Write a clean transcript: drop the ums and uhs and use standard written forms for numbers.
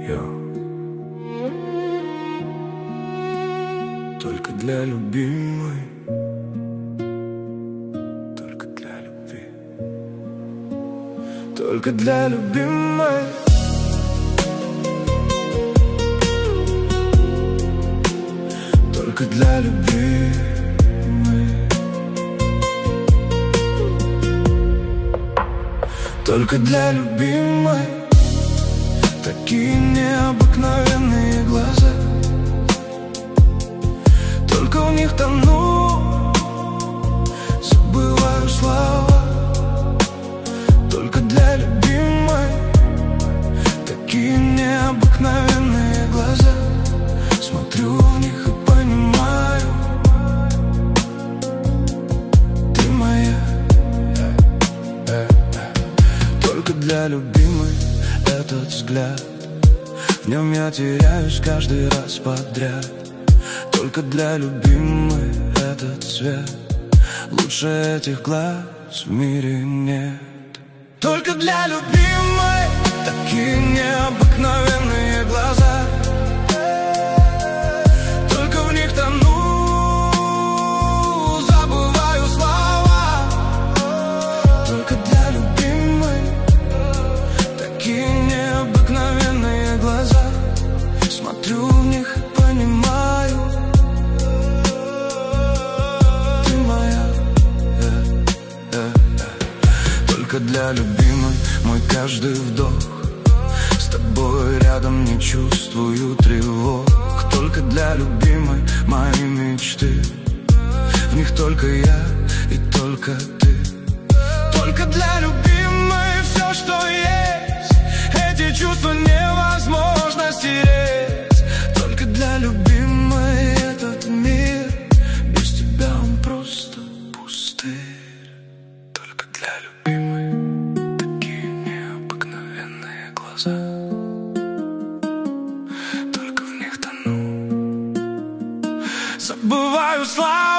Только для любимой, только для любви, только для любимой. Только для любви. Только для любимой. Такие необыкновенные глаза, только в них тону, забываю слова. Только для любимой. Такие необыкновенные глаза, смотрю в них и понимаю, ты моя. Только для любимой этот взгляд, в нем я теряюсь каждый раз подряд. Только для любимой этот цвет, лучше этих глаз в мире нет. Только для любимой такие необыкновенные глаза, только в них тону, забываю слова. Только для любимой такие необыкновенные глаза, смотрю в них и понимаю, ты моя. Только для любимой мой каждый вдох, с тобой рядом не чувствую тревог. Только для любимой мои мечты, в них только я и только ты. Только для любимой все, что есть, эти чувства невозможно стереть. Только для любимой этот мир, без тебя он просто пустырь. Только для любимой такие необыкновенные глаза, только в них тону, забываю слова.